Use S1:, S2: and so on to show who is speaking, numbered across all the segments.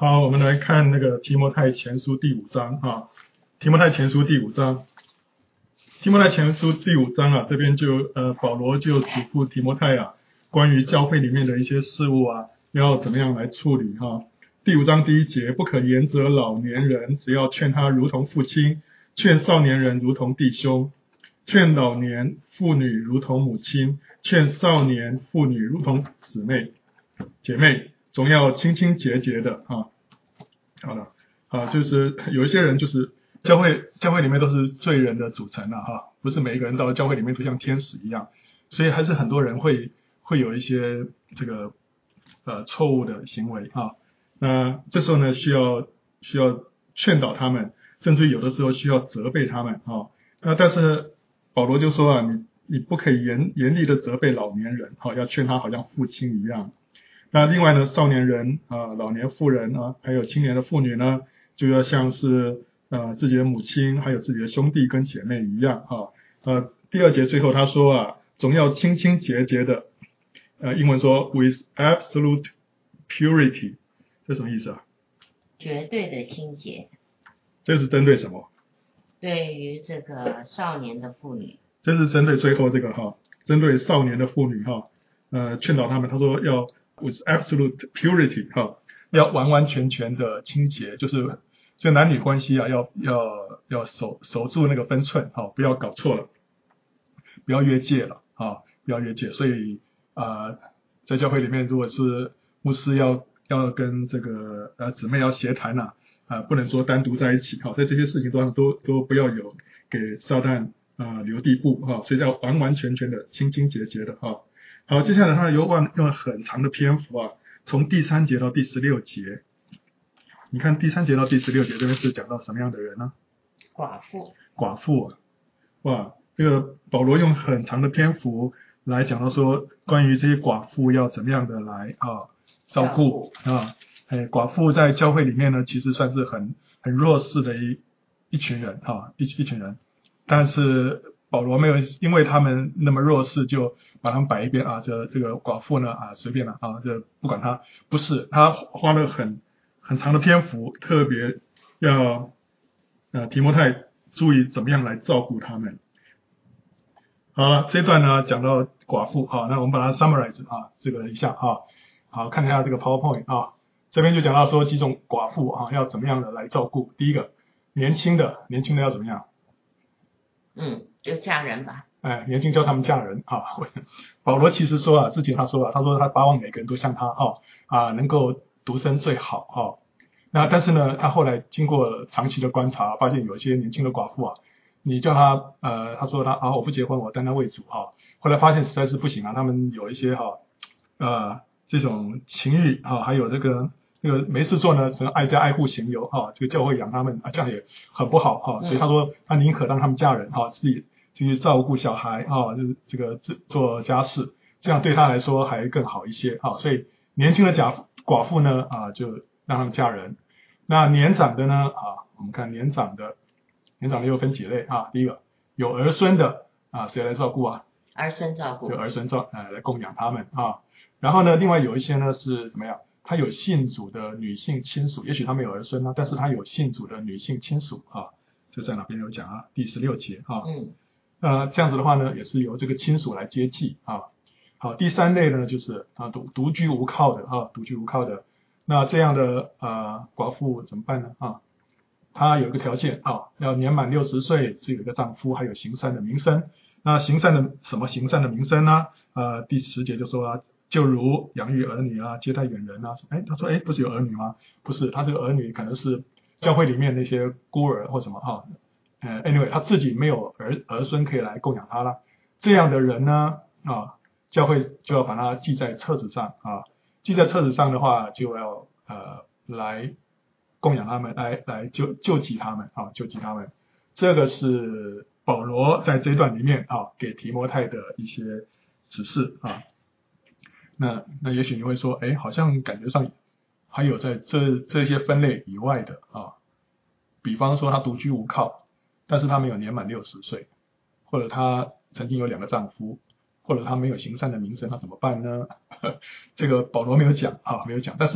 S1: 好，我们来看那个提摩太前书第五章啊。提摩太前书第五章，提摩太前书第五章啊，这边就保罗就嘱咐提摩太啊，关于教会里面的一些事物啊，要怎么样来处理哈。第五章第一节，不可严责老年人，只要劝他如同父亲，劝少年人如同弟兄，劝老年妇女如同母亲，劝少年妇女如同姊妹姐妹，总要清清洁洁的啊。好了啊，就是有一些人就是教会里面都是罪人的组成哈，不是每一个人到了教会里面都像天使一样，所以还是很多人会有一些这个错误的行为啊。那这时候呢，需要劝导他们，甚至有的时候需要责备他们啊。那但是保罗就说啊，你不可以严厉的责备老年人，要劝他好像父亲一样。那另外呢，少年人老年妇人啊，还有青年的妇女呢，就要像是自己的母亲，还有自己的兄弟跟姐妹一样第二节最后他说啊，总要清清洁洁的，英文说 with absolute purity， 这什么意思啊？
S2: 绝对的清洁。
S1: 这是针对什么？
S2: 对于这个少年的妇女。
S1: 这是针对最后这个针对少年的妇女劝导他们，他说要 with absolute purity 要完完全全的清洁，就是这男女关系啊，要守住那个分寸不要搞错了，不要越界了不要越界。所以在教会里面，如果是牧师要跟这个姊妹要协谈不能说单独在一起在这些事情都不要有给撒旦留地步所以要完完全全的清清洁洁的好，接下来他用了很长的篇幅从第3节到第16节。你看第3节到第16节这边是讲到什么样的人呢？寡妇哇，这个保罗用很长的篇幅来讲到说，关于这些寡妇要怎么样的来照顾寡妇在教会里面呢，其实算是很弱势的一群人一群人，但是保罗没有因为他们那么弱势就把他们摆一边这个寡妇呢随便了就不管他，不是，他花了很长的篇幅，特别要提摩太注意怎么样来照顾他们。好了，这一段呢讲到寡妇那我们把它 summarize 这个一下好，看一下这个 PowerPoint 这边就讲到说几种寡妇要怎么样的来照顾。第一个，年轻的要怎么样？
S2: 就嫁人吧。
S1: 年轻叫他们嫁人保罗其实说之前他说他巴望每个人都像他能够独身最好那但是呢，他后来经过长期的观察，发现有一些年轻的寡妇你叫他他说他我不结婚，我单单为主后来发现实在是不行他们有一些这种情欲还有这个没事做呢，只能爱家爱户行游这个教会养他们这样也很不好所以他说他宁可让他们嫁人自己去照顾小孩就是这个做家事，这样对他来说还更好一些所以年轻的寡妇呢就让他们嫁人。那年长的呢我们看年长的又分几类第一个有儿孙的谁来照顾
S2: 儿孙照顾，
S1: 就儿孙来供养他们然后呢，另外有一些呢是怎么样？他有信主的女性亲属，也许他没有儿孙但是他有信主的女性亲属这在哪边有讲第16节这样子的话呢，也是由这个亲属来接济好，第3类呢就是独居无靠的那这样的寡妇怎么办呢她有一个条件要年满60岁，只有一个丈夫，还有行善的名声。那行善的名声呢第10节就说就如养育儿女接待远人他说不是有儿女吗？不是，他这个儿女可能是教会里面那些孤儿或什么anyway 他自己没有儿孙可以来供养他了，这样的人呢教会就要把他记在册子上记在册子上的话就要来供养他们，来救济他们这个是保罗在这一段里面给提摩太的一些指示那也许你会说好像感觉上还有在这些分类以外的比方说他独居无靠，但是他没有年满60岁，或者他曾经有2个丈夫，或者他没有行善的名声，他怎么办呢？这个保罗没有讲但是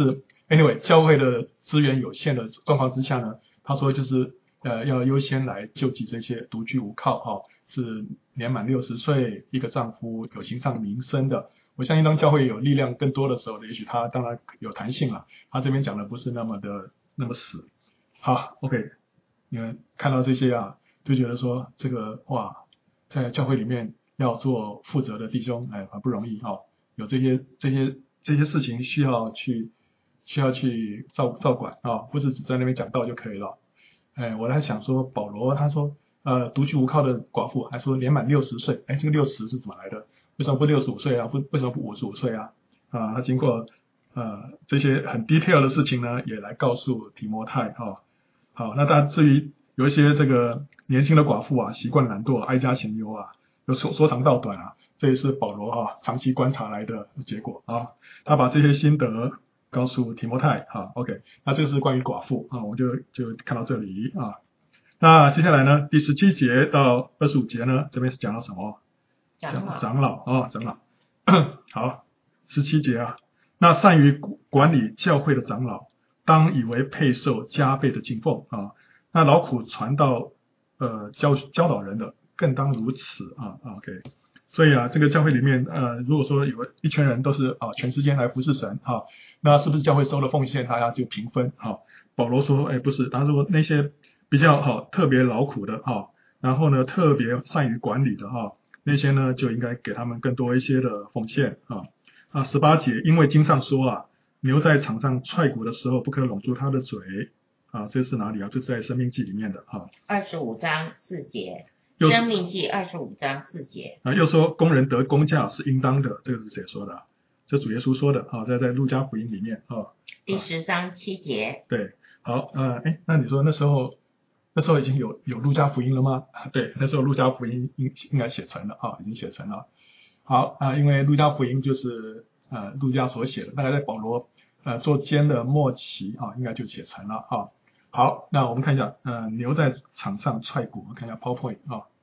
S1: anyway， 教会的资源有限的状况之下呢，他说就是要优先来救济这些独居无靠是年满60岁，一个丈夫有行上名声的。我相信当教会有力量更多的时候呢，也许他当然有弹性了，他这边讲的不是那么死。好 ，OK， 你们看到这些就觉得说这个哇，在教会里面要做负责的弟兄，很不容易有这些事情需要去照管不是只在那边讲道就可以了。我在想说，保罗他说独居无靠的寡妇，还说年满60岁，这个60是怎么来的？为什么不65岁啊？为什么不55岁啊？他经过这些很 detail 的事情呢，也来告诉提摩太好，那当然至于有一些这个年轻的寡妇习惯懒惰，哀家闲忧有说长道短这也是保罗长期观察来的结果他把这些心得告诉提摩太OK， 那这个是关于寡妇我们就看到这里那接下来呢，第17节到25节呢，这边是讲到什么？长老好，17节那善于管理教会的长老，当以为配受加倍的敬奉那劳苦传道教导人的，更当如此OK。所以这个教会里面如果说有一群人都是全时间来服侍神那是不是教会收了奉献他就平分保罗说不是，他说那些比较特别劳苦的然后呢特别善于管理的那些呢就应该给他们更多一些的奉献18节，因为经上说牛在场上踹鼓的时候不可拢住它的嘴这是哪里这是在申命记里面的
S2: 25章4节，申命记25章4节
S1: 又说工人得工价是应当的，这个是谁说的？这主耶稣说的在路加福音里面
S2: 第10章7节。
S1: 对，好那你说那时候已经有路加福音了吗？对，那时候路加福音应该写成了已经写成了。好因为路加福音就是路加所写的，大概在保罗做监的末期应该就写成了好，那我们看一下牛在场上踹鼓，我们看一下 PowerPoint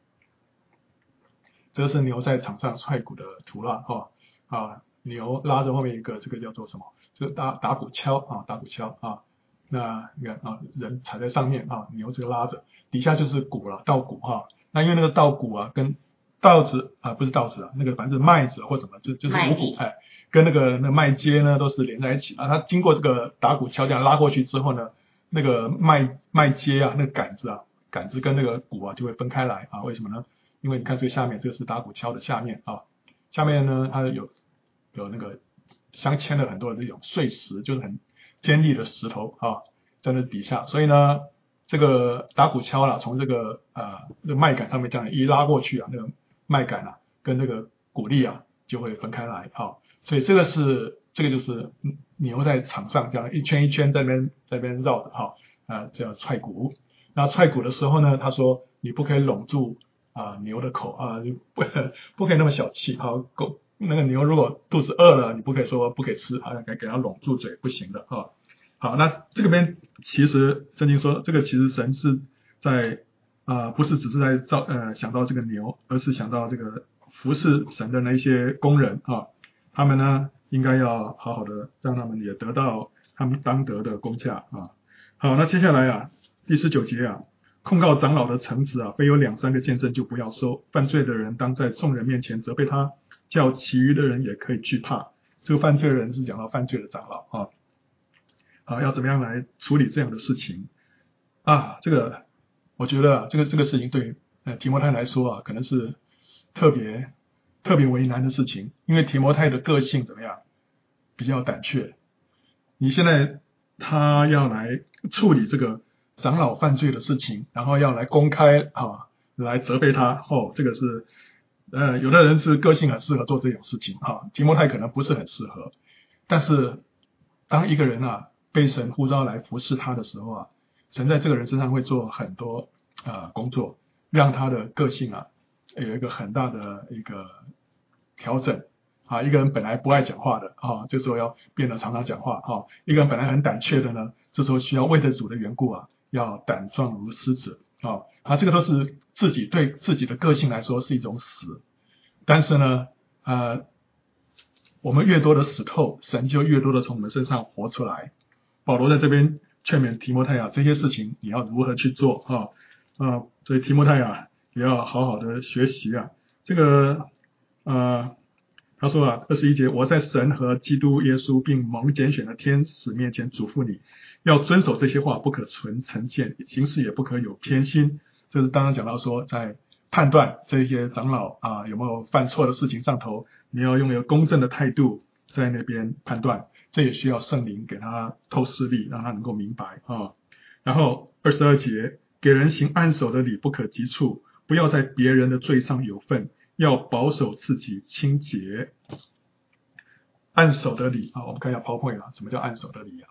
S1: 这是牛在场上踹鼓的图了牛拉着后面一个这个叫做什么？就是打鼓敲打鼓敲那你看人踩在上面牛这个拉着，底下就是鼓了，稻谷那因为那个稻谷跟稻子不是稻子那个反正麦子或怎么就是五谷跟那个麦秸呢都是连在一起它经过这个打鼓敲这样拉过去之后呢，那个麦秸那个杆子跟那个鼓就会分开来为什么呢？因为你看这个下面，这个是打鼓敲的下面下面呢它有那个镶嵌了很多的这种碎石，就是很尖利的石头在那底下，所以呢这个打鼓敲从这个那个麦秆上面这样一拉过去那个麦秆跟那个鼓粒就会分开来所以这个就是牛在场上这样一圈一圈在那边绕着叫踹鼓。那踹鼓的时候呢，他说你不可以拢住牛的口不可以那么小气那个牛如果肚子饿了，你不可以说不可以吃给它拢住嘴，不行的好，那这个边其实圣经说，这个其实神是在不是只是在想到这个牛，而是想到这个服侍神的那些工人他们呢应该要好好的让他们也得到他们当得的工价好，那接下来第19节控告长老的臣子非有2、3个见证就不要收，犯罪的人当在众人面前责备他，叫其余的人也可以惧怕。这个犯罪的人是讲到犯罪的长老要怎么样来处理这样的事情这个我觉得这个事情对提摩太来说可能是特别为难的事情，因为提摩太的个性怎么样，比较胆怯。你现在他要来处理这个长老犯罪的事情，然后要来公开来责备他这个是有的人是个性很适合做这种事情提摩太可能不是很适合，但是当一个人被神呼召来服侍他的时候神在这个人身上会做很多工作，让他的个性有一个很大的一个调整一个人本来不爱讲话的这时候要变得常常讲话一个人本来很胆怯的呢，这时候需要为着主的缘故要胆壮如狮子这个都是对自己的个性来说是一种死，但是呢我们越多的死透，神就越多的从我们身上活出来保罗在这边劝勉提摩太这些事情你要如何去做所以提摩太也要好好的学习这个他说21节，我在神和基督耶稣并蒙拣选的天使面前嘱咐你，要遵守这些话，不可存成见，行事也不可有偏心。这是当然讲到说，在判断这些长老有没有犯错的事情上头，你要用一个公正的态度在那边判断，这也需要圣灵给他透视力，让他能够明白然后22节，给人行按手的礼不可急促，不要在别人的罪上有份，要保守自己清洁。按手的礼我们看一下PowerPoint什么叫按手的礼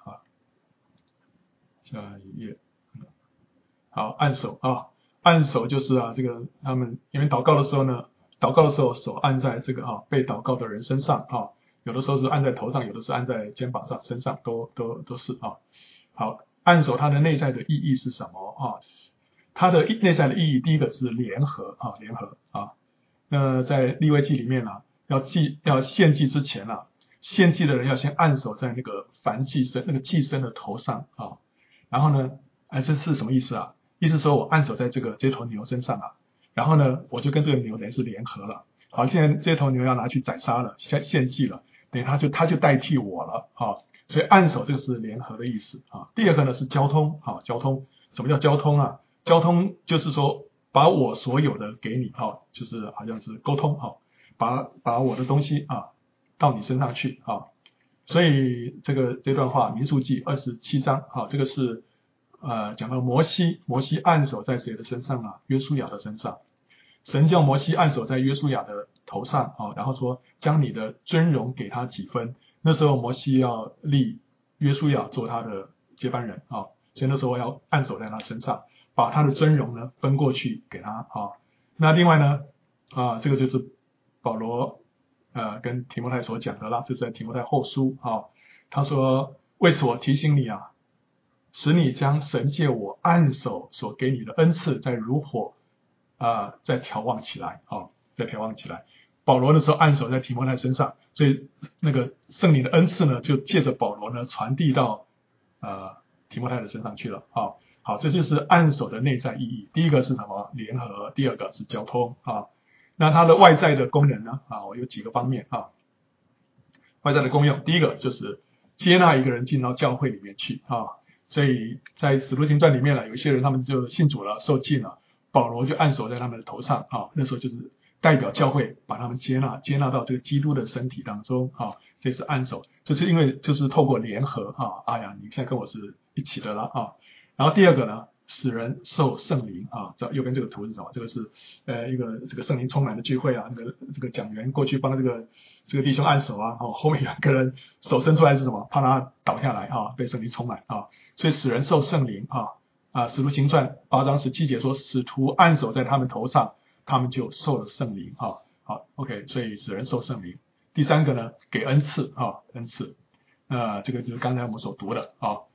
S1: 下一页。好，按手按手就是这个他们因为祷告的时候呢，祷告的时候手按在这个被祷告的人身上有的时候是按在头上，有的是按在肩膀上、身上，都是好，按手它的内在的意义是什么它的内在的意义，第一个是联合联合那在利未记里面要献祭之前献祭的人要先按手在那个燔祭牲那个祭牲的头上然后呢这是什么意思意思说我按手在这头牛身上然后呢我就跟这个牛等于是联合了。好，现在这头牛要拿去宰杀了，献祭了，等于他就代替我了所以按手这个是联合的意思第二个呢是交通交通。什么叫交通交通就是说把我所有的给你就是好像是沟通把我的东西到你身上去所以这段话民数记27章这个是讲到摩西按手在谁的身上约书亚的身上。神叫摩西按手在约书亚的头上然后说将你的尊荣给他几分。那时候摩西要立约书亚做他的接班人所以那时候要按手在他身上，把他的尊荣呢分过去给他那另外呢这个就是保罗跟提摩太所讲的啦，这是在提摩太后书他说为此我提醒你使你将神借我按手所给你的恩赐再如火再调望起来再调望起来。保罗的时候按手在提摩太身上，所以那个圣灵的恩赐呢就借着保罗呢传递到提摩太的身上去了好，这就是按手的内在意义。第一个是什么？联合。第二个是交通那它的外在的功能呢我有几个方面外在的功用，第一个就是接纳一个人进到教会里面去所以在使徒行传里面有一些人他们就信主了，受浸了，保罗就按手在他们的头上那时候就是代表教会把他们接纳到这个基督的身体当中这是按手，就是因为就是透过联合你现在跟我是一起的了然后第二个呢，使人受圣灵这右边这个图是什么？这个是一个这个圣灵充满的聚会这个讲员过去帮这个弟兄按手后面有一个人手伸出来是什么？怕他倒下来被圣灵充满所以使人受圣灵使徒行传8章17节说，使徒按手在他们头上，他们就受了圣灵好 OK， 所以使人受圣灵。第三个呢，给恩赐恩赐这个就是刚才我们所读的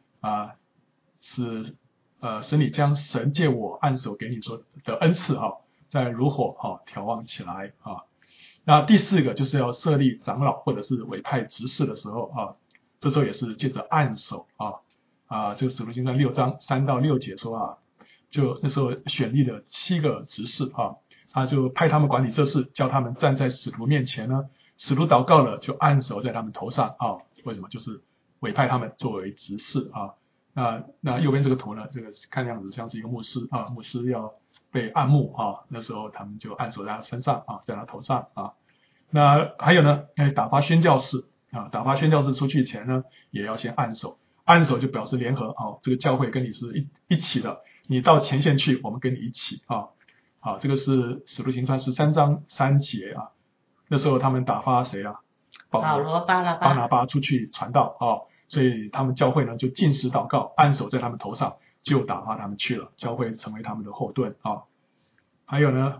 S1: 使你将神借我按手给你说的恩赐再如火调望起来那第四个就是要设立长老或者是委派执事的时候这时候也是借着按手就使徒行传6章3到6节说就那时候选立了7个执事他就派他们管理这事，叫他们站在使徒面前呢，使徒祷告了就按手在他们头上为什么？就是委派他们作为执事那右边这个图呢，这个看样子像是一个牧师牧师要被按牧那时候他们就按手在他身上在他头上那还有呢，打发宣教士打发宣教士出去前呢，也要先按手就表示联合这个教会跟你是一起的，你到前线去，我们跟你一起这个是使徒行传13章3节那时候他们打发谁
S2: 保罗巴
S1: 拿巴出去传道所以他们教会呢就禁食祷告，按手在他们头上，就打发他们去了，教会成为他们的后盾还有呢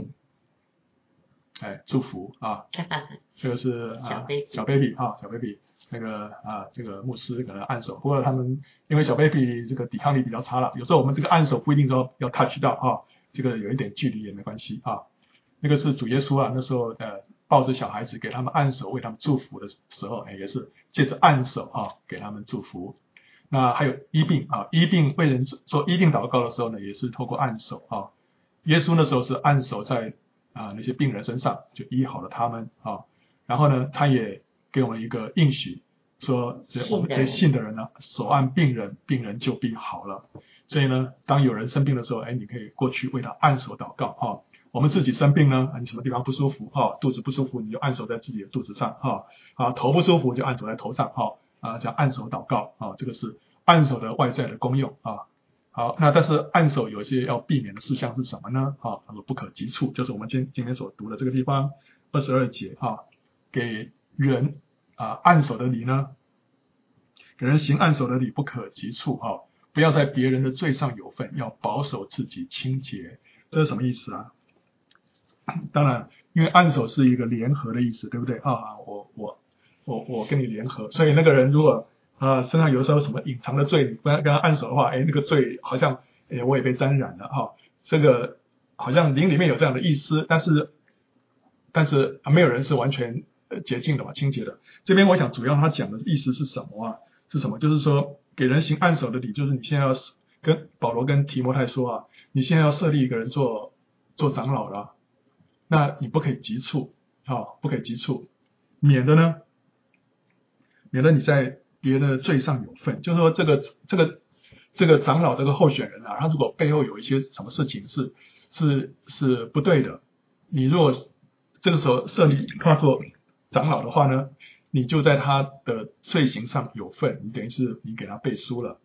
S1: 祝福这个是小 baby 小 baby 那个这个牧师可能按手，不过他们因为小 baby 这个抵抗力比较差了，有时候我们这个按手不一定说要 touch 到这个有一点距离也没关系那个是主耶稣那时候抱着小孩子给他们按手为他们祝福的时候也是借着按手给他们祝福。 那还有医病啊，医病为人做医病祷告的时候呢，也是透过按手啊。耶稣那时候是按手在那些病人身上，就医好了他们啊。然后呢，他也给我们一个应许，说我们这些信的人呢，手按病人，病人就必好了。所以呢，当有人生病的时候，你可以过去为他按手祷告啊。我们自己生病呢，你什么地方不舒服肚子不舒服，你就按手在自己的肚子上头不舒服就按手在头上叫按手祷告这个是按手的外在的功用好，那但是按手有些要避免的事项是什么呢？他说不可急促，就是我们今天所读的这个地方22节给人按手的礼呢，给人行按手的礼不可急促不要在别人的罪上有份，要保守自己清洁。这是什么意思啊？当然，因为按手是一个联合的意思，对不对我跟你联合，所以那个人如果身上有时候什么隐藏的罪，你跟他按手的话，那个罪好像我也被沾染了这个好像灵里面有这样的意思，但是没有人是完全洁净的嘛，清洁的。这边我想主要他讲的意思是什么是什么？就是说给人行按手的礼，就是你现在要跟保罗跟提摩太说你现在要设立一个人做长老了，那你不可以急促不可以急促，免得你在别人的罪上有份。就是说这个长老这个候选人他如果背后有一些什么事情是不对的，你如果这个时候设立他做长老的话呢，你就在他的罪行上有份，你等于是你给他背书了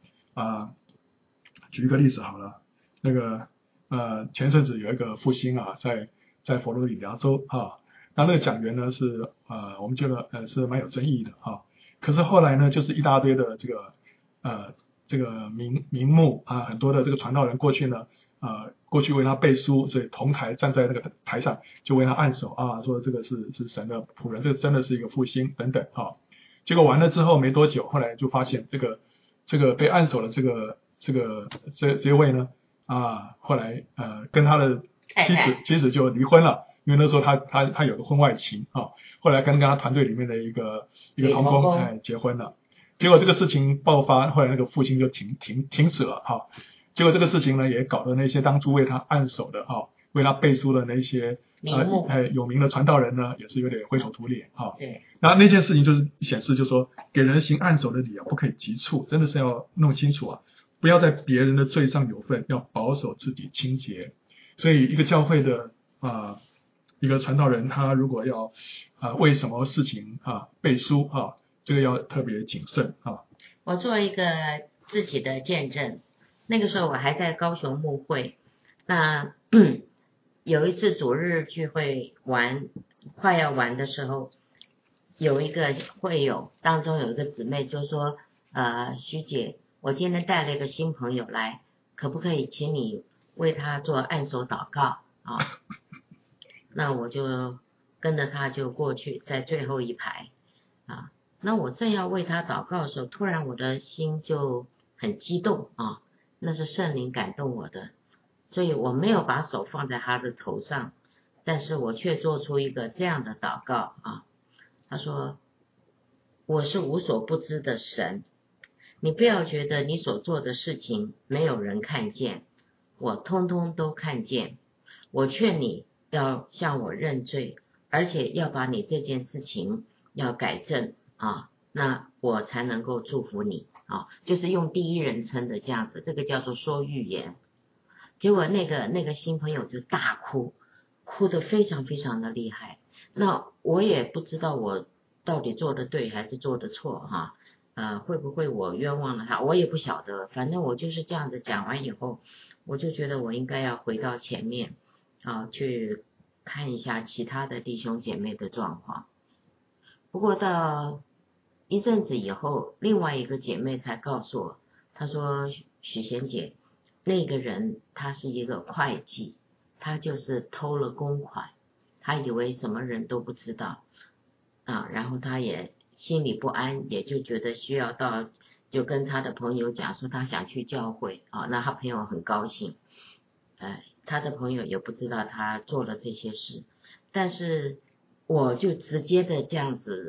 S1: 举一个例子好了，那个前阵子有一个复兴在佛罗里达州那个讲员呢是我们觉得是蛮有争议的可是后来呢，就是一大堆的这个名目很多的这个传道人过去呢过去为他背书，所以同台站在那个台上就为他按手说这个是神的仆人，这个真的是一个复兴等等结果完了之后没多久，后来就发现这个被按手的这位呢后来跟他的妻子就离婚了，因为那时候他有个婚外情后来跟他团队里面的一个同工结婚了，结果这个事情爆发，后来那个复兴就停止了结果这个事情呢也搞得那些当初为他按手的为他背书的那些有名的传道人呢也是有点灰头土脸
S2: 对，
S1: 那件事情就是显示，就是说给人行按手的礼不可以急促，真的是要弄清楚不要在别人的罪上有份，要保守自己清洁。所以一个教会的一个传道人，他如果要为什么事情背书这个要特别谨慎
S2: 我做一个自己的见证，那个时候我还在高雄牧会，那有一次主日聚会快要完的时候，有一个会友当中有一个姊妹就说徐姐，我今天带了一个新朋友来，可不可以请你为他做按手祷告那我就跟着他就过去，在最后一排那我正要为他祷告的时候，突然我的心就很激动那是圣灵感动我的，所以我没有把手放在他的头上，但是我却做出一个这样的祷告他说我是无所不知的神，你不要觉得你所做的事情没有人看见，我通通都看见，我劝你要向我认罪，而且要把你这件事情要改正那我才能够祝福你就是用第一人称的这样子，这个叫做说预言。结果那个新朋友就大哭得非常非常的厉害，那我也不知道我到底做的对还是做的错会不会我冤枉了他，我也不晓得，反正我就是这样子讲完以后，我就觉得我应该要回到前面去看一下其他的弟兄姐妹的状况。不过到一阵子以后，另外一个姐妹才告诉我，她说许贤姐，那个人他是一个会计，他就是偷了公款，他以为什么人都不知道然后他也心里不安，也就觉得需要就跟他的朋友讲说他想去教会那他朋友很高兴他的朋友也不知道他做了这些事，但是我就直接的这样子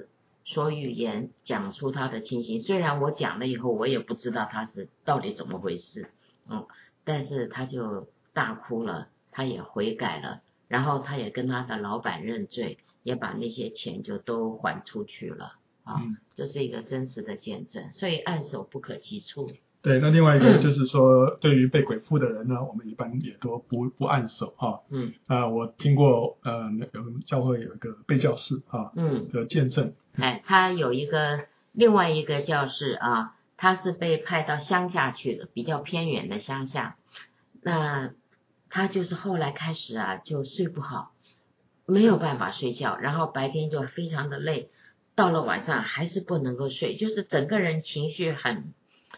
S2: 说预言，讲出他的情形。虽然我讲了以后，我也不知道他是到底怎么回事，但是他就大哭了，他也悔改了，然后他也跟他的老板认罪，也把那些钱就都还出去了啊。这是一个真实的见证，所以按手不可急促。
S1: 对，那另外一个就是说，对于被鬼附的人呢，我们一般也都不按手啊。我听过有教会有一个被教士啊，的见证。
S2: 他有另外一个教士啊，他是被派到乡下去的，比较偏远的乡下。那他就是后来开始啊，就睡不好，没有办法睡觉，然后白天就非常的累，到了晚上还是不能够睡，就是整个人情绪很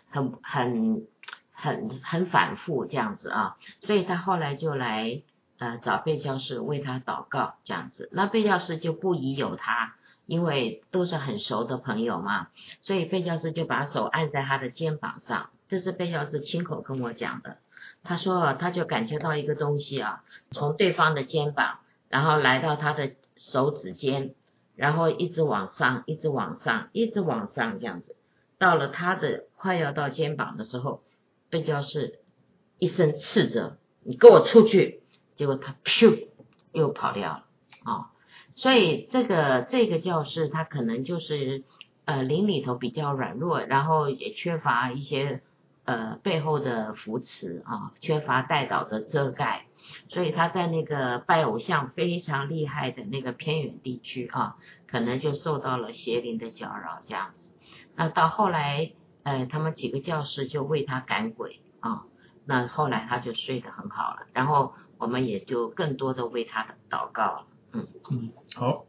S2: 反复这样子啊，所以他后来就来找被教士为他祷告这样子。那被教士就不疑有他，因为都是很熟的朋友嘛，所以被教士就把手按在他的肩膀上，这是被教士亲口跟我讲的。他说他就感觉到一个东西啊，从对方的肩膀，然后来到他的手指尖，然后一直往上，一直往上，一直往上这样子。到了他的快要到肩膀的时候，被教士一声斥责，你给我出去，结果他噗又跑掉了所以这个教士他可能就是灵里头比较软弱，然后也缺乏一些背后的扶持缺乏代祷的遮盖，所以他在那个拜偶像非常厉害的那个偏远地区可能就受到了邪灵的搅扰这样子。那到后来他们几个教士就为他赶鬼那后来他就睡得很好了，然后我们也就更多的为他祷告了。
S1: 好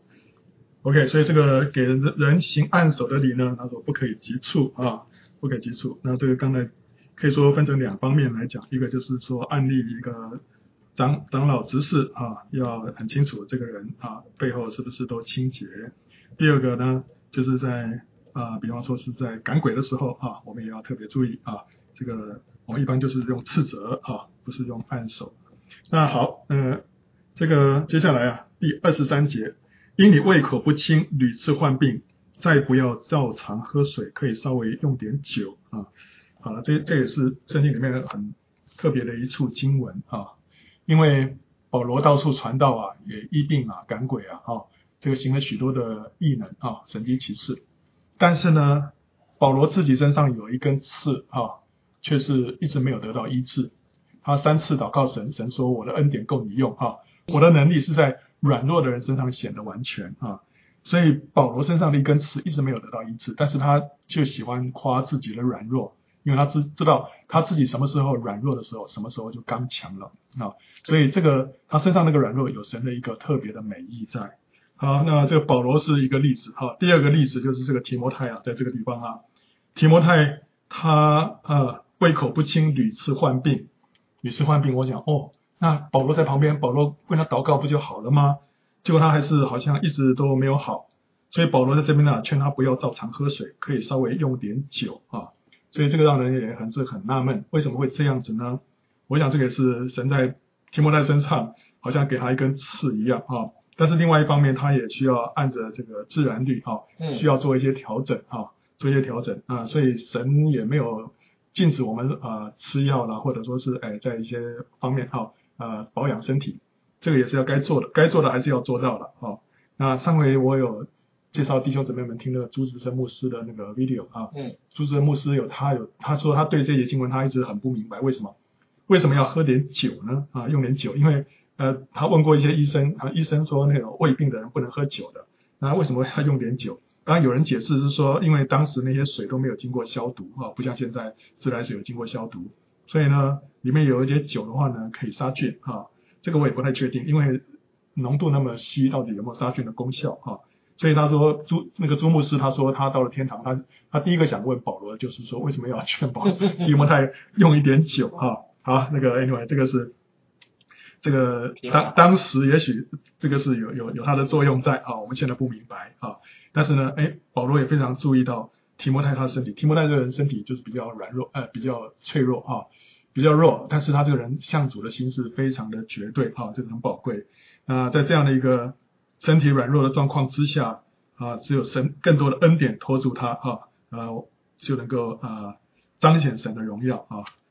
S1: OK， 所以这个给人行按手的礼呢，他说不可以急促不可以急促。那这个刚才可以说分成两方面来讲，一个就是说案例一个长老执事要很清楚这个人背后是不是都清洁。第二个呢，就是在比方说是在赶鬼的时候我们也要特别注意这个我们一般就是用斥责不是用按手。那好这个接下来第23节，因你胃口不清，屡次患病，再不要照常喝水，可以稍微用点酒这也是圣经里面很特别的一处经文因为保罗到处传道也医病赶鬼这个行了许多的异能神迹奇事。但是呢，保罗自己身上有一根刺却是一直没有得到医治。他3次祷告神，神说我的恩典够你用我的能力是在软弱的人身上显得完全所以保罗身上的一根刺一直没有得到医治，但是他就喜欢夸自己的软弱，因为他知道他自己什么时候软弱的时候，什么时候就刚强了所以这个他身上那个软弱有神的一个特别的美意在。好，那这个保罗是一个例子第二个例子就是这个提摩太在这个地方提摩太他胃口不清，屡次患病，我想那保罗在旁边，保罗为他祷告不就好了吗？结果他还是好像一直都没有好，所以保罗在这边劝他不要照常喝水，可以稍微用点酒所以这个让人也很纳闷，为什么会这样子呢？我想这个是神在提摩太身上好像给他一根刺一样但是另外一方面他也需要按着这个自然律需要做一些调整所以神也没有禁止我们吃药啦，或者说是在一些方面保养身体，这个也是要该做的还是要做到的那上回我有介绍弟兄姊妹们听那个朱子生牧师的那个 video 朱子生牧师他说他对这些经文他一直很不明白，为什么要喝点酒呢用点酒，因为他问过一些医生医生说那种胃病的人不能喝酒的，那为什么要用点酒？当然有人解释是说，因为当时那些水都没有经过消毒不像现在自来水有经过消毒，所以呢里面有一些酒的话呢可以杀菌这个我也不太确定，因为浓度那么稀到底有没有杀菌的功效所以他说朱牧师他说他到了天堂，他第一个想问保罗就是说为什么要劝提摩太用一点酒好那个 anyway 这个是这个当时也许这个是有它的作用在我们现在不明白但是呢保罗也非常注意到提摩太他的身体，提摩太这个人身体就是比较软弱比较脆弱比较弱，但是他这个人向主的心是非常的绝对这个很宝贵。那在这样的一个身体软弱的状况之下， 只有神更多的恩典托住他就能够彰显神的荣耀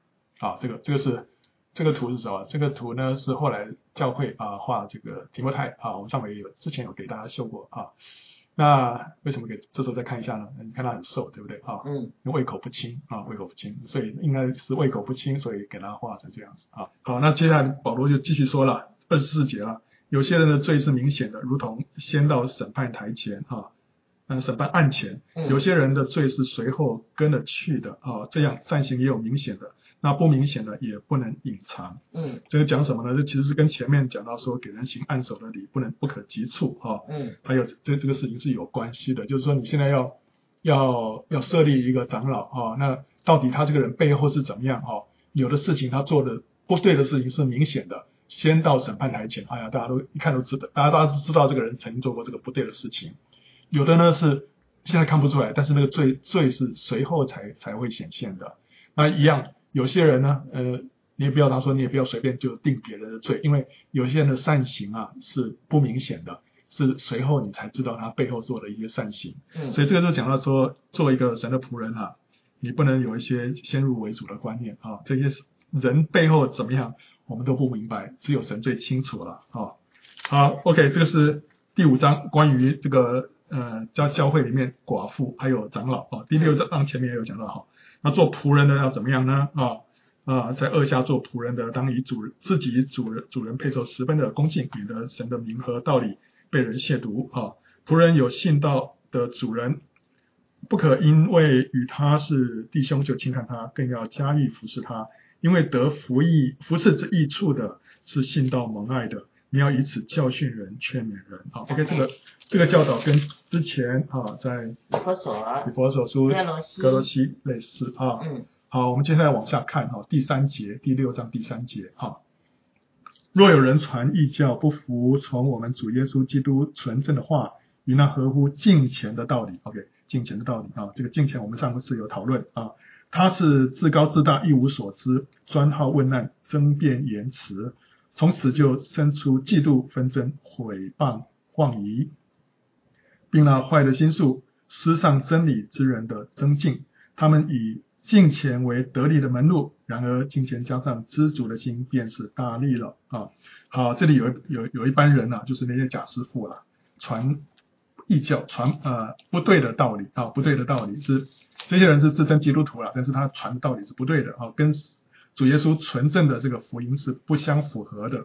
S1: 这个图是什么？这个图呢是后来教会画这个提摩太我们上回之前有给大家秀过那为什么这时候再看一下呢？你看他很瘦，对不对胃口不清胃口不清，所以应该是胃口不清，所以给他画成这样子好，那接下来保罗就继续说了24节了。有些人的罪是明显的，如同先到审判台前审判案前；有些人的罪是随后跟着去的这样善行也有明显的，那不明显的也不能隐藏。这个讲什么呢？这其实是跟前面讲到说给人行按手的礼不可急促还有这个事情是有关系的。就是说你现在要设立一个长老那到底他这个人背后是怎么样有的事情他做的不对的事情是明显的，先到审判台前，大家都一看都知道，大家都知道这个人曾经做过这个不对的事情。有的呢是现在看不出来，但是那个罪是随后才会显现的。那一样，有些人呢你也不要你也不要随便就定别人的罪，因为有些人的善行是不明显的，是随后你才知道他背后做的一些善行。所以这个就讲到说，作为一个神的仆人你不能有一些先入为主的观念这些人背后怎么样我们都不明白，只有神最清楚了好 OK， 这个是第5章关于这个教会里面寡妇还有长老第6章前面也有讲到那做仆人的要怎么样呢在恶下做仆人的当以自己主人配受10分的恭敬，免得神的名和道理被人亵渎仆人有信道的主人，不可因为与他是弟兄就轻看他，更要加以服侍他，因为得服侍之益处的是信道蒙爱的，你要以此教训人劝勉人OK， 这个教导跟之前在以弗所书哥罗西类似好，我们接下来往下看第3节，第6章第3节若有人传异教，不服从我们主耶稣基督纯正的话，与那合乎敬虔的道理 OK， 敬虔的道理这个敬虔我们上次有讨论他是自高自大，一无所知，专好问难，争辩言辞，从此就生出嫉妒纷争，毁谤妄疑，并那坏的心术，失上真理之人的增进。他们以敬虔为得力的门路，然而敬虔加上知足的心，便是大利了好，这里有一班人就是那些假师傅传异教，传不对的道理不对的道理是这些人是自称基督徒但是他传的道理是不对的跟主耶稣纯正的这个福音是不相符合的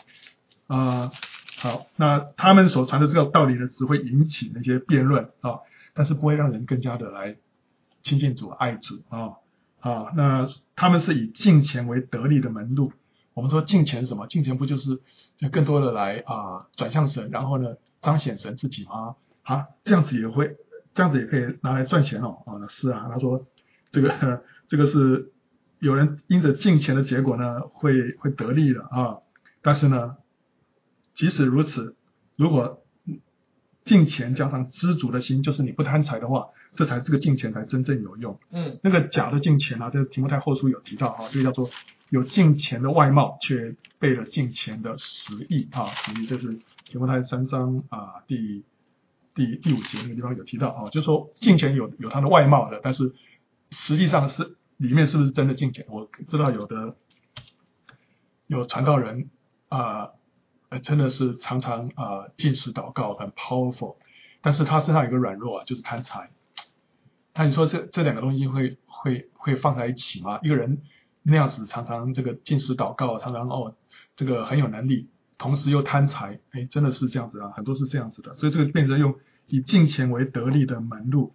S1: 好，那他们所传的这个道理呢，只会引起那些辩论但是不会让人更加的来亲近主爱主那他们是以敬虔为得力的门路。我们说敬虔是什么？敬虔不就是更多的来转向神，然后呢彰显神自己吗这样子也可以拿来赚钱是他说这个是有人因着敬虔的结果呢会得利的但是呢即使如此，如果敬虔加上知足的心，就是你不贪财的话，这个敬虔才真正有用那个假的敬虔这提摩太后书有提到这个叫做有敬虔的外貌，却背了敬虔的实意实意就是提摩太3章第5节那个地方有提到就是说敬虔有他的外貌的，但是实际上是里面是不是真的敬虔？我知道有传道人真的是常常禁食祷告很 powerful， 但是他身上有一个软弱就是贪财。那你说这两个东西会放在一起吗？一个人那样子常常这个禁食祷告，常常这个很有能力，同时又贪财，真的是这样子很多是这样子的，所以这个变成用以敬虔为得力的门路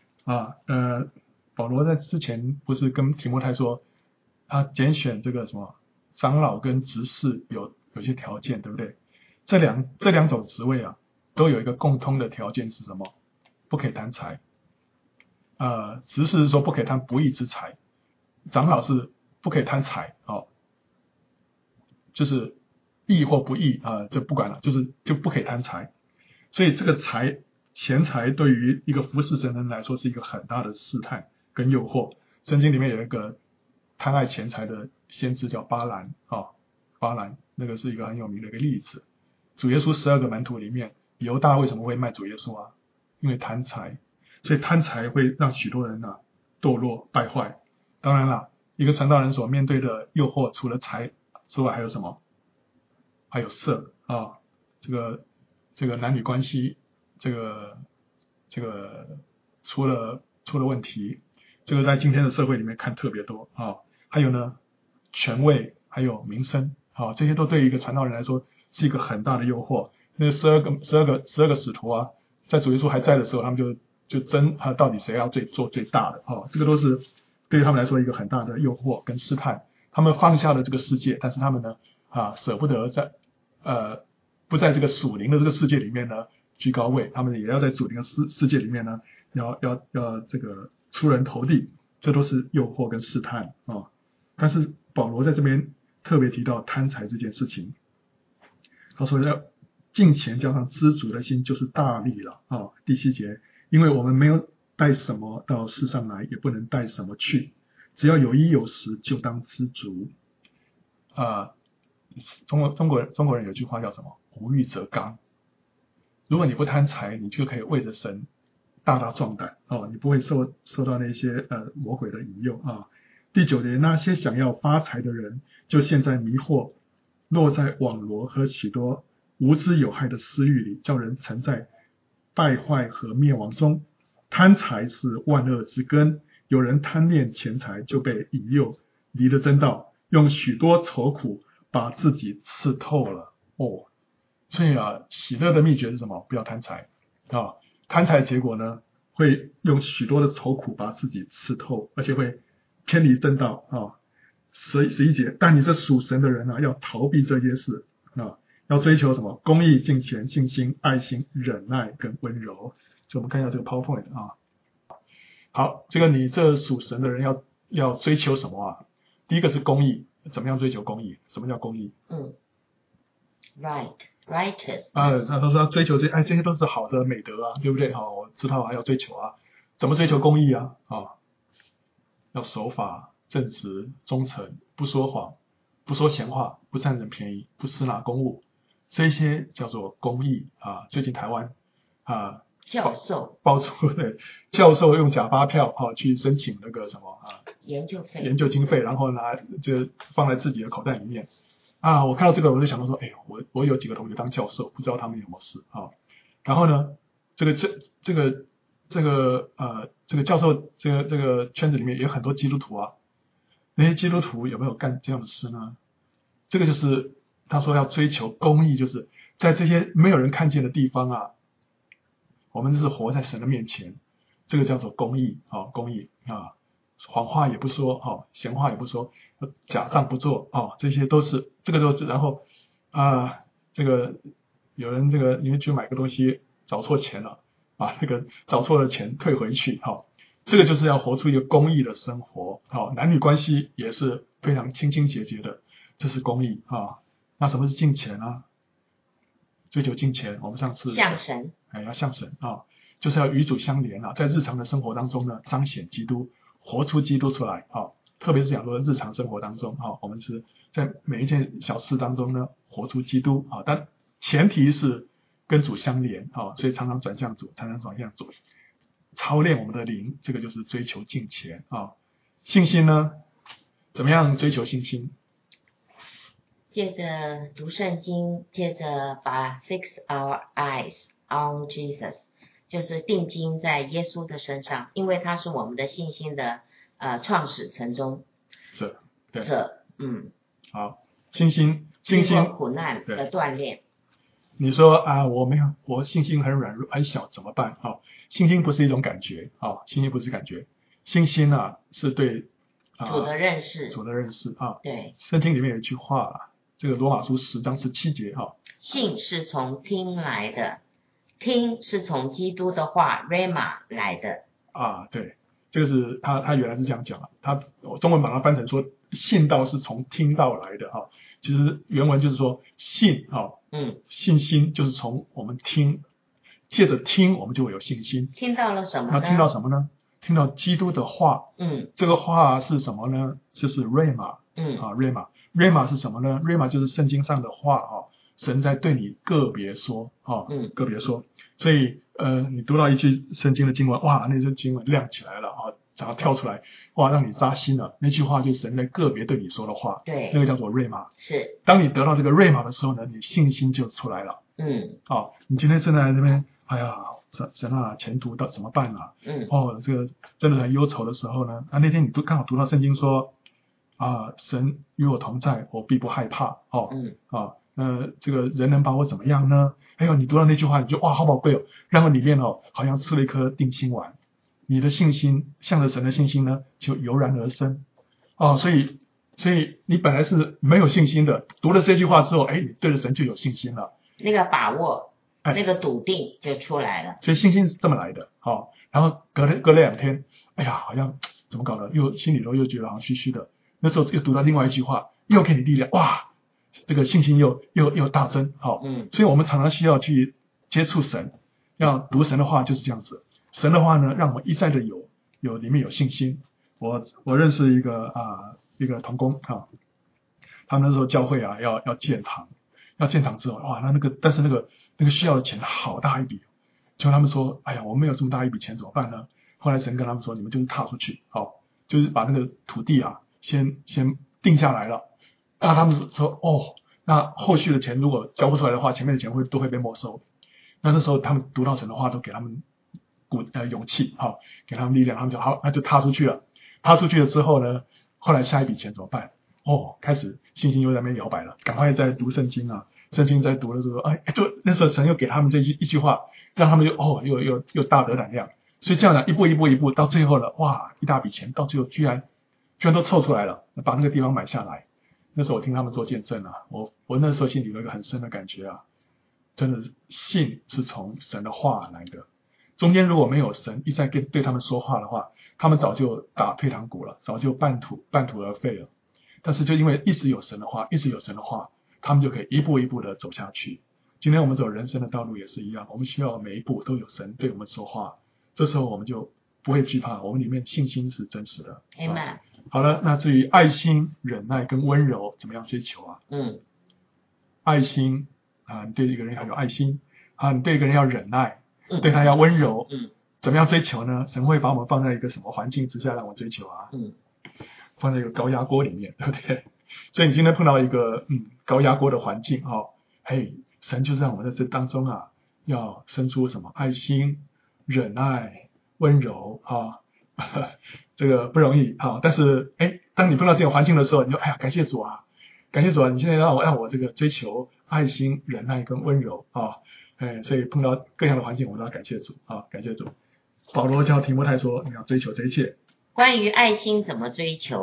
S1: 保罗在之前不是跟提摩太说，他拣选这个什么长老跟执事有些条件，对不对？这两种职位都有一个共通的条件是什么？不可以贪财。执事是说不可以贪不义之财，长老是不可以贪财就是义或不义就不管了，就不可以贪财。所以这个钱财对于一个服侍神的人来说是一个很大的试探跟诱惑。圣经里面有一个贪爱钱财的先知叫巴兰巴兰那个是一个很有名的一个例子。主耶稣12个门徒里面，犹大为什么会卖主耶稣因为贪财，所以贪财会让许多人堕落败坏。当然了，一个传道人所面对的诱惑，除了财之外，还有什么？还有色这个男女关系，这个出了问题，这个在今天的社会里面看特别多还有呢，权位，还有名声这些都对于一个传道人来说是一个很大的诱惑。那12个使徒在主耶稣还在的时候，他们就争到底谁要做最大的这个都是对于他们来说一个很大的诱惑跟试探。他们放下了这个世界，但是他们呢舍不得不在这个属灵的这个世界里面呢居高位，他们也要在属灵的世界里面呢要这个出人头地，这都是诱惑跟试探但是保罗在这边特别提到贪财这件事情，他说要敬虔加上知足的心就是大利了第7节，因为我们没有带什么到世上来，也不能带什么去，只要有衣有食就当知足中国人有句话叫什么？无欲则刚。如果你不贪财，你就可以为着神大大壮胆你不会受到那些魔鬼的引诱第9节，那些想要发财的人，就陷在迷惑，落在网罗和许多无知有害的私欲里，叫人沉在败坏和灭亡中。贪财是万恶之根，有人贪恋钱财，就被引诱离了真道，用许多愁苦把自己刺透了所以喜乐的秘诀是什么？不要贪财贪财的结果呢，会用许多的愁苦把自己刺透，而且会偏离真道11节，但你这属神的人要逃避这些事要追求什么？公义、敬虔、信心、爱心、忍耐跟温柔。所以我们看一下这个 PowerPoint 好，这个你这属神的人要追求什么第一个是公义，怎么样追求公义？什么叫公义
S2: righteous
S1: 他说要追求这些都是好的美德对不对我知道还要追求怎么追求公义要守法、正直、忠诚，不说谎，不说闲话，不占人便宜，不私拿公物，这些叫做公义最近台湾
S2: 教授
S1: 爆出的教授用假发票去申请那个什么
S2: 研究
S1: 经费，然后就放在自己的口袋里面我看到这个我就想到说我有几个同学当教授，不知道他们有没有事然后呢这个教授这个圈子里面也有很多基督徒那些基督徒有没有干这样的事呢？这个就是他说要追求公义，就是在这些没有人看见的地方我们就是活在神的面前，这个叫做公义公义谎话也不说闲话也不说，假账不做这些都是然后这个有人你们去买个东西找错钱了那个找错了钱退回去这个就是要活出一个公义的生活男女关系也是非常清清洁洁的，这是公义那什么是敬虔追求敬虔，我们上次
S2: 向神
S1: 要向神就是要与主相连在日常的生活当中呢彰显基督，活出基督出来特别是讲说日常生活当中我们是在每一件小事当中呢活出基督但前提是跟主相连所以常常转向主，操练我们的灵，这个就是追求敬虔信心呢，怎么样追求信心？
S2: 借着读圣经，借着把 fix our eyes on Jesus， 就是定睛在耶稣的身上，因为他是我们的信心的创始成终
S1: 者好，信心
S2: 经过苦难的锻炼。
S1: 你说我信心很软弱很小怎么办信心不是一种感觉信心不是感觉，信心是对
S2: 主的认识对，
S1: 圣经里面有一句话这个罗马书10章17节
S2: 信是从听来的，听是从基督的话 Rhema 来的
S1: 对，这个是他原来是这样讲他中文把它翻成说信道是从听道来的其实原文就是说信信心就是从我们听，借着听我们就会有信心。
S2: 听到了什么呢？
S1: 听到什么呢？听到基督的话这个话是什么呢？就是 Rhema Rhema 是什么呢？ Rhema 就是圣经上的话神在对你个别说，个别说。所以你读到一句圣经的经文，哇，那句经文亮起来了啊，然后跳出来，哇，让你扎心了。那句话就是神在个别对你说的话，
S2: 对，
S1: 那个叫做瑞玛。
S2: 是，
S1: 当你得到这个瑞玛的时候呢，你信心就出来了。你今天正在那边，哎呀，神啊，前途到怎么办啊？这个真的很忧愁的时候呢，那天你刚好读到圣经说，神与我同在，我必不害怕。这个人能把我怎么样呢？哎呦，你读到那句话，你就哇，好宝贵哦，然后里面好像吃了一颗定心丸，你的信心向着神的信心呢，就油然而生。所以你本来是没有信心的，读了这句话之后，你对着神就有信心了，
S2: 那个把握，那个笃定就出来了。
S1: 所以信心是这么来的。然后隔了2天，哎呀，好像怎么搞的，又心里头又觉得好像虚虚的。那时候又读到另外一句话，又给你力量，哇，这个信心又大增。所以我们常常需要去接触神，要读神的话就是这样子。神的话呢，让我们一再的有里面有信心。我认识一个同工他们那时候教会要建堂之后，哇，但是那个需要的钱好大一笔，就他们说，哎呀，我们没有这么大一笔钱怎么办呢？后来神跟他们说，你们就是踏出去，就是把那个土地先定下来了。那他们说，那后续的钱如果交不出来的话，前面的钱都会被没收。那时候他们读到神的话，都给他们勇气，给他们力量，他们就好，那就踏出去了。踏出去了之后呢，后来下一笔钱怎么办？开始信心又在那边摇摆了，赶快在读圣经啊，圣经在读的时候，就那时候神又给他们这一句话，让他们又大得胆量。所以这样呢，一步到最后了，哇，一大笔钱到最后居然都凑出来了，把那个地方买下来。那时候我听他们做见证啊，我那时候心里有一个很深的感觉啊，真的信是从神的话来的。中间如果没有神一再对他们说话的话，他们早就打退堂鼓了，早就半途而废了。但是就因为一直有神的话，他们就可以一步一步的走下去。今天我们走人生的道路也是一样，我们需要每一步都有神对我们说话，这时候我们就不会惧怕，我们里面信心是真实的。
S2: Amen。
S1: 好了，那至于爱心、忍耐跟温柔怎么样追求啊？爱心你对一个人要有爱心你对一个人要忍耐，对他要温柔。怎么样追求呢？神会把我们放在一个什么环境之下让我追求啊？放在一个高压锅里面，对不对？所以你今天碰到一个高压锅的环境神就让我们在这当中要生出什么爱心、忍耐、温柔这个不容易但是当你碰到这种环境的时候，你就感谢主啊，你现在让我这个追求爱心、忍耐跟温柔所以碰到各样的环境，我都要感谢主感谢主。保罗叫提摩太说，你要追求这一切。
S2: 关于爱心怎么追求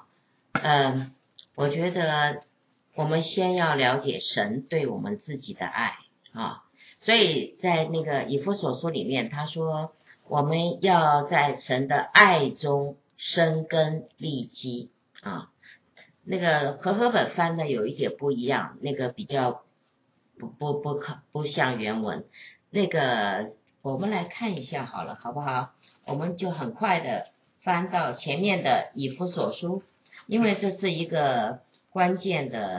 S2: 我觉得我们先要了解神对我们自己的爱所以在那个以弗所书里面他说，我们要在神的爱中生根立基那个和合本翻的有一点不一样，那个比较不像原文。那个我们来看一下好了，好不好？我们就很快的翻到前面的以弗所书，因为这是一个关键的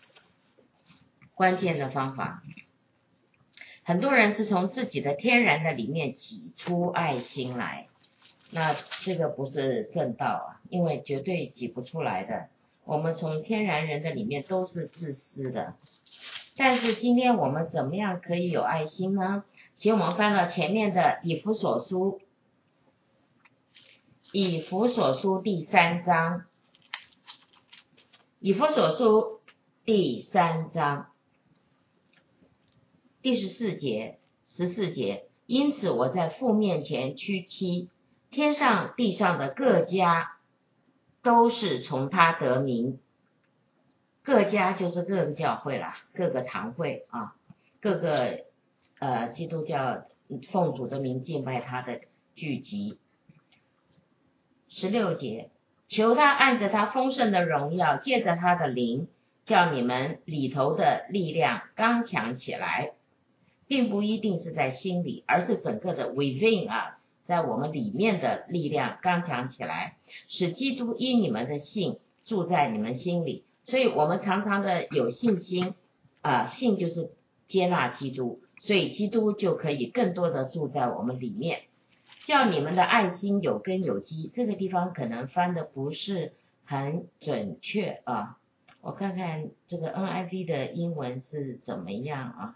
S2: 方法。很多人是从自己的天然的里面挤出爱心来，那这个不是正道因为绝对挤不出来的。我们从天然人的里面都是自私的，但是今天我们怎么样可以有爱心呢？请我们翻到前面的以弗所书第3章，以弗所书第3章第14节，因此我在父面前屈膝，天上地上的各家都是从他得名。各家就是各个教会啦，各个堂会各个基督教奉主的名敬拜他的聚集。16节，求他按着他丰盛的荣耀，借着他的灵，叫你们里头的力量刚强起来，并不一定是在心里，而是整个的 within us， 在我们里面的力量刚强起来，使基督因你们的信住在你们心里。所以我们常常的有信心信就是接纳基督，所以基督就可以更多的住在我们里面。叫你们的爱心有根有基，这个地方可能翻的不是很准确啊，我看看这个 NIV 的英文是怎么样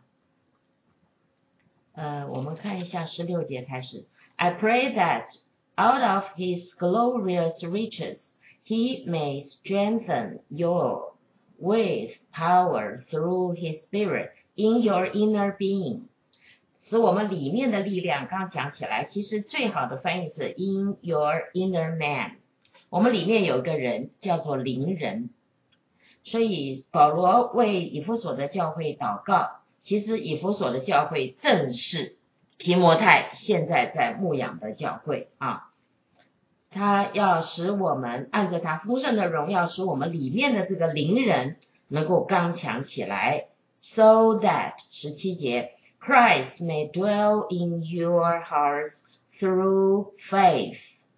S2: 啊？我们看一下16节开始。I pray that out of his glorious riches he may strengthen you with power through his spirit in your inner being， 使我们里面的力量，刚想起来，其实最好的翻译是 in your inner man， 我们里面有一个人叫做灵人，所以保罗为以弗所的教会祷告，其实以弗所的教会正是提摩太现在在牧养的教会啊，他要使我们按着他丰盛的荣耀，使我们里面的这个灵人能够刚强起来 ，so that 17节 Christ may dwell in your hearts through faith,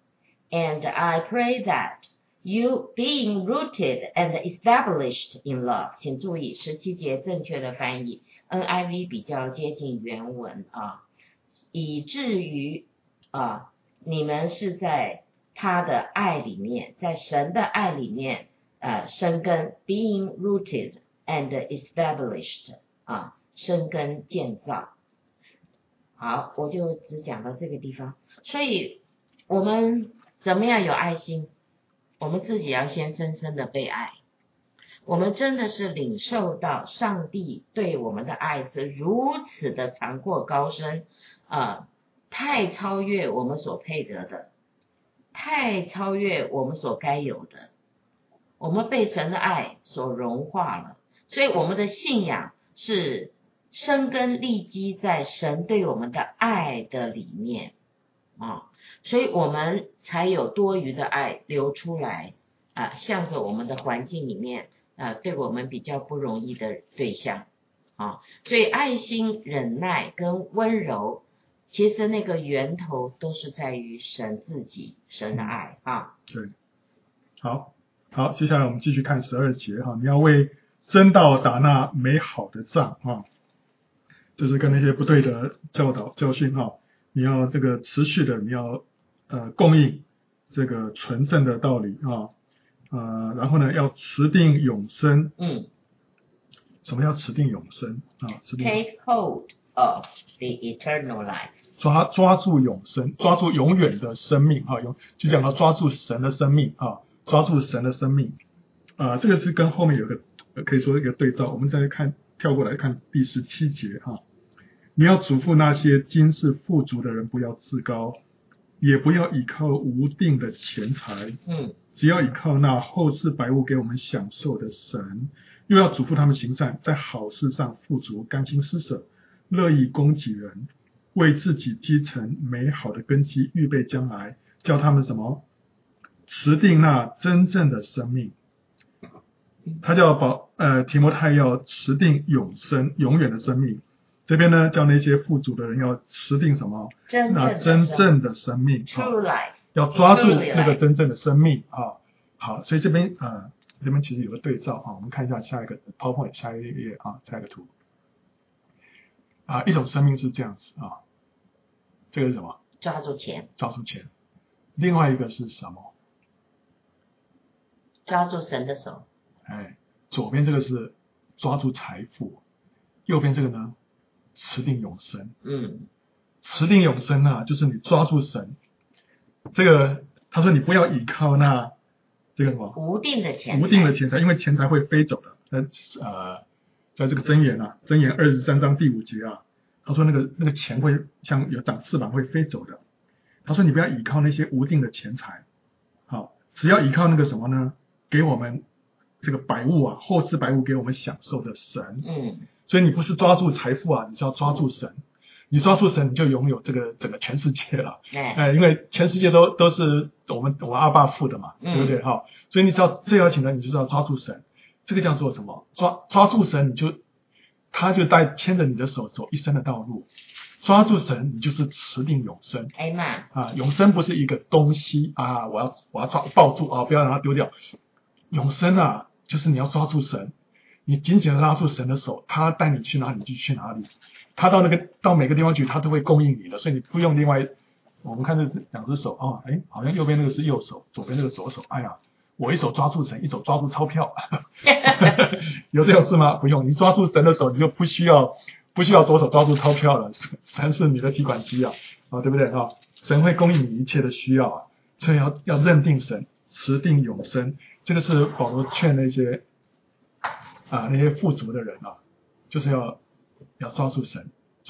S2: and I pray that you being rooted and established in love， 请注意17节正确的翻译 NIV 比较接近原文以至于你们是在他的爱里面，在神的爱里面生根 being rooted and established 生根建造。好，我就只讲到这个地方。所以我们怎么样有爱心？我们自己要先深深的被爱，我们真的是领受到上帝对我们的爱是如此的长阔高深太超越我们所配得的，太超越我们所该有的，我们被神的爱所融化了，所以我们的信仰是生根立基在神对我们的爱的里面所以我们才有多余的爱流出来向着我们的环境里面对我们比较不容易的对象所以爱心、忍耐跟温柔，其实那个源头都是在于神自己，神的爱
S1: 对，好，接下来我们继续看12节你要为真道打那美好的仗就是跟那些不对的教导教训你要这个持续的，你要供应这个纯正的道理然后呢要持定永生。什么叫持定永生
S2: ？Take hold of the eternal life。
S1: 抓住永生，抓住永远的生命就讲到抓住神的生命抓住神的生命这个是跟后面有个可以说一个对照。我们再跳过来看第17节你要嘱咐那些今世富足的人，不要自高，也不要倚靠无定的钱财只要倚靠那厚赐百物给我们享受的神。又要嘱咐他们行善，在好事上富足，甘心施舍，乐意供给人，为自己积成美好的根基，预备将来，叫他们什么？持定那真正的生命。他叫提摩太要持定永生，永远的生命。这边呢，叫那些富足的人要持定什么？那真正的生命
S2: True life，
S1: 要抓住那个真正的生命好，所以这边其实有个对照我们看一下下一个 PowerPoint 下一页下一个图一种生命是这样子这个是什么？
S2: 抓住钱。
S1: 另外一个是什么？
S2: 抓住神的手。
S1: 左边这个是抓住财富，右边这个呢持定永生。持定永生就是你抓住神。这个他说你不要倚靠那这个什么
S2: 无定的钱财，
S1: 因为钱财会飞走的。在这个箴言23章第5节他说那个钱会像有长翅膀会飞走的。他说你不要倚靠那些无定的钱财，只要倚靠那个什么呢？给我们这个百物厚赐百物给我们享受的神。所以你不是抓住财富你是要抓住神。你抓住神，你就拥有这个整个全世界了。因为全世界都是我阿爸父的嘛，对不对所以你只要最要紧的，你就是要抓住神。这个叫做什么？抓住神，他就牵着你的手走一生的道路。抓住神，你就是持定永生。永生不是一个东西我要抱住不要让它丢掉。永生就是你要抓住神， 你紧紧的拉住神的手，他带你去哪里就去哪里，他到每个地方去，他都会供应你的，所以你不用另外。我们看这是两只手哦，哎，好像右边那个是右手，左边那个左手。哎呀，我一手抓住神，一手抓住钞票，有这种事吗？不用，你抓住神的手，你就不需要左手抓住钞票了，神是你的提款机啊，对不对啊？神会供应你一切的需要啊，所以要认定神，持定永生。这个是保罗劝那些那些富足的人啊，就是要抓住神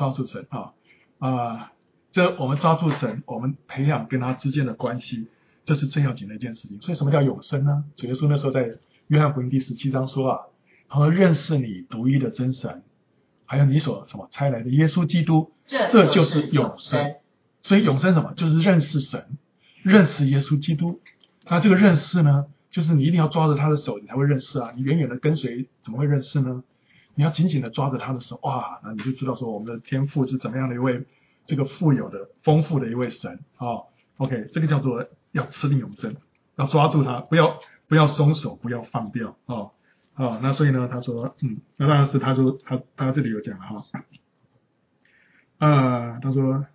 S1: 这我们抓住神，我们培养跟他之间的关系，这是最要紧的一件事情。所以什么叫永生呢？主耶稣那时候在约翰福音第17章说啊，他说认识你独一的真神，还有你所差来的耶稣基督，这就是永生。所以永生什么？就是认识神，认识耶稣基督。那这个认识呢，就是你一定要抓着他的手，你才会认识啊。你远远的跟随，怎么会认识呢？你要紧紧的抓着他的手，哇，那你就知道说我们的天父是怎么样的一位这个富有的丰富的一位神OK， 这个叫做要持定永生，要抓住他，不要松手，不要放掉那所以呢，他说那当然是他说他这里有讲了他说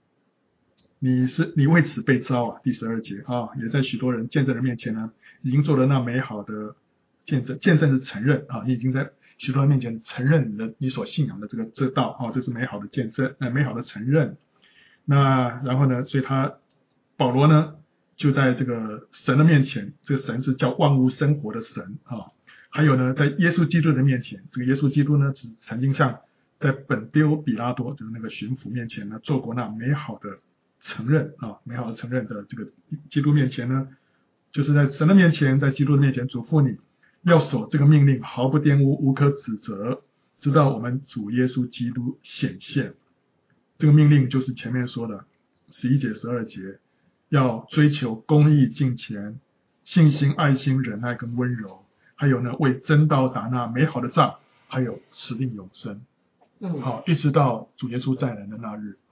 S1: 你为此被召啊，第12节也在许多人见证人面前呢，已经做了那美好的见证是承认你已经在许多人面前承认你所信仰的这道这是美好的见证，美好的承认。那然后呢，所以保罗呢就在这个神的面前，这个神是叫万物生活的神还有呢，在耶稣基督的面前，这个耶稣基督呢只曾经像在本丢比拉多就是那个巡抚面前呢做过那美好的承认美好的承认的这个基督面前呢，就是在神的面前，在基督的面前嘱咐你要守这个命令，毫不玷污，无可指责，直到我们主耶稣基督显现。这个命令就是前面说的11节12节，要追求公义敬虔，信心爱心忍耐跟温柔，还有呢为真道打那美好的仗，还有持定永生一直到主耶稣再来的那日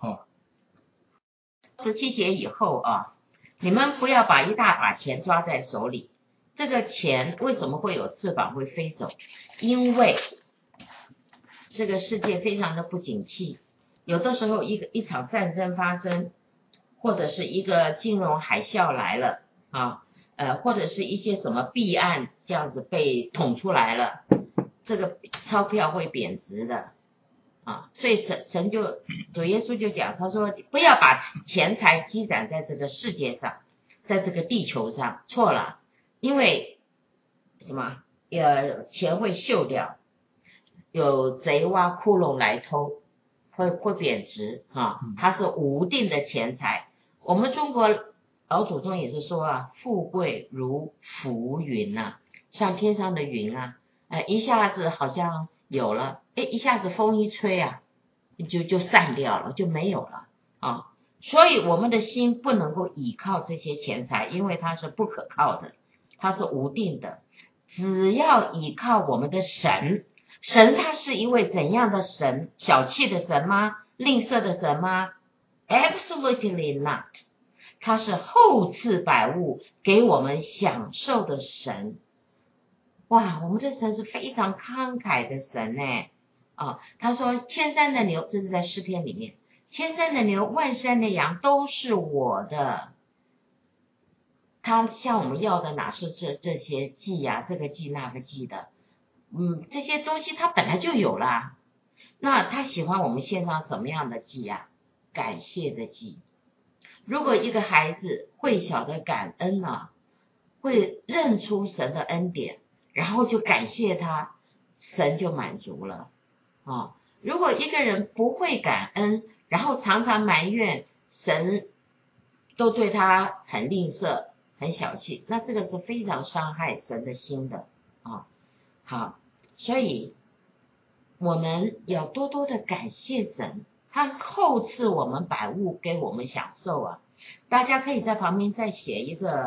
S2: 17节以后你们不要把一大把钱抓在手里。这个钱为什么会有翅膀会飞走？因为这个世界非常的不景气，有的时候一场战争发生，或者是一个金融海啸来了或者是一些什么弊案这样子被捅出来了，这个钞票会贬值的所以主耶稣就讲，他说不要把钱财积攒在这个世界上，在这个地球上，错了。因为什么钱会锈掉，有贼挖窟窿来偷，会贬值它是无定的钱财。我们中国老祖宗也是说富贵如浮云像天上的云一下子好像有了，一下子风一吹就散掉了，就没有了所以我们的心不能够倚靠这些钱财，因为它是不可靠的，它是无定的。只要倚靠我们的神，神他是一位怎样的神？小气的神吗？吝啬的神吗？ Absolutely not， 他是厚赐百物给我们享受的神。哇，我们的神是非常慷慨的神他说千山的牛，这是在诗篇里面，千山的牛万山的羊都是我的。他向我们要的哪是这些祭这个祭那个祭的这些东西他本来就有了。那他喜欢我们献上什么样的祭感谢的祭。如果一个孩子会晓得感恩会认出神的恩典，然后就感谢他，神就满足了如果一个人不会感恩，然后常常埋怨神都对他很吝啬很小气，那这个是非常伤害神的心的好，所以我们要多多的感谢神，他厚赐我们百物给我们享受大家可以在旁边再写一个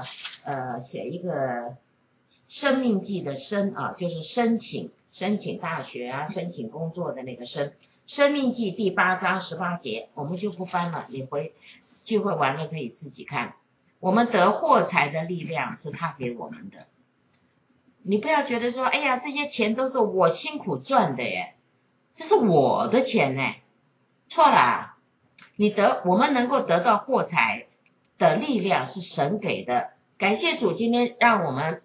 S2: 生命记的生就是申请大学申请工作的那个生命记第8章18节，我们就不翻了，你聚会完了可以自己看。我们得获财的力量是他给我们的， 你不要觉得说，哎呀，这些钱都是我辛苦赚的耶，这是我的钱呢，错了。我们能够得到获财的力量是神给的，感谢主今天让我们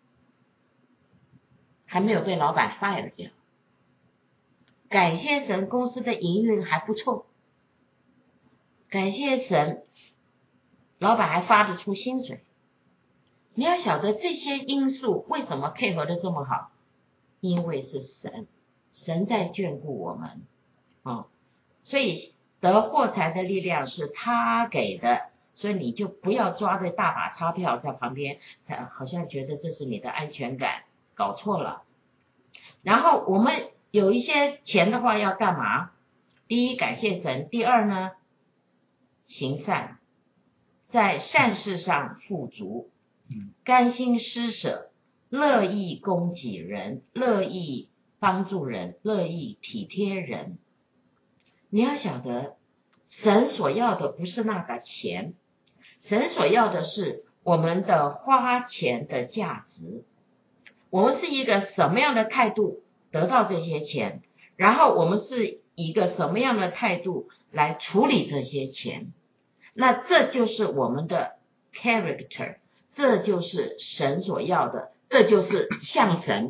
S2: 还没有被老板 fire 掉，感谢神公司的营运还不错，感谢神老板还发得出薪水。你要晓得这些因素为什么配合的这么好，因为是神在眷顾我们所以得获财的力量是他给的，所以你就不要抓着大把钞票在旁边，好像觉得这是你的安全感，搞错了。然后我们有一些钱的话要干嘛？第一，感谢神；第二呢，行善，在善事上富足，甘心施舍，乐意供给人，乐意帮助人，乐意体贴人。你要晓得，神所要的不是那个钱，神所要的是我们的花钱的价值。我们是一个什么样的态度得到这些钱，然后我们是一个什么样的态度来处理这些钱，那这就是我们的 character， 这就是神所要的，这就是像神。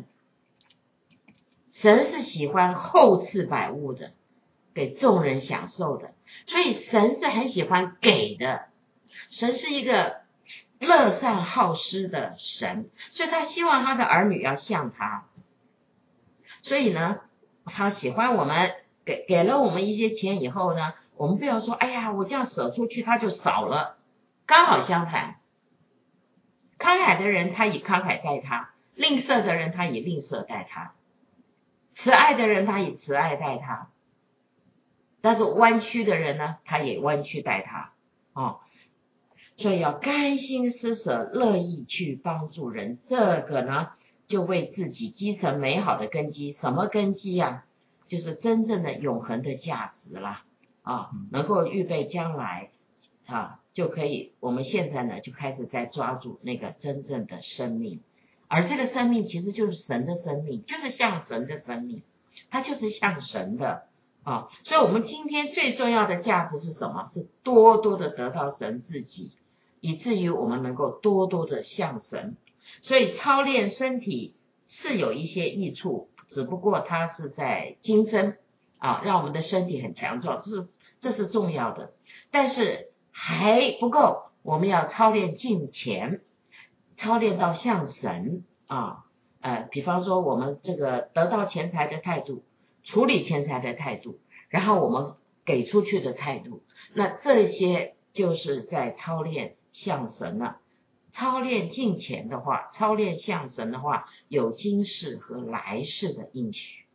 S2: 神是喜欢厚赐百物的，给众人享受的，所以神是很喜欢给的。神是一个乐善好施的神，所以他希望他的儿女要像他。所以呢，他喜欢我们给了我们一些钱以后呢，我们不要说哎呀我这样舍出去他就少了，刚好相反，慷慨的人他以慷慨待他，吝啬的人他以吝啬待他，慈爱的人他以慈爱待他，但是弯曲的人呢他也弯曲待他所以要甘心施舍，乐意去帮助人，这个呢就为自己积成美好的根基。什么根基啊？就是真正的永恒的价值啦能够预备将来就可以，我们现在呢就开始在抓住那个真正的生命，而这个生命其实就是神的生命，就是像神的生命，它就是像神的所以我们今天最重要的价值是什么？是多多的得到神自己，以至于我们能够多多的像神。所以操练身体是有一些益处，只不过它是在今生让我们的身体很强壮，这是重要的，但是还不够，我们要操练敬虔，操练到像神比方说我们这个得到钱财的态度，处理钱财的态度，然后我们给出去的态度，那这些就是在操练像神了。操练敬虔的话，操练像神的话，有今世和来世的应许。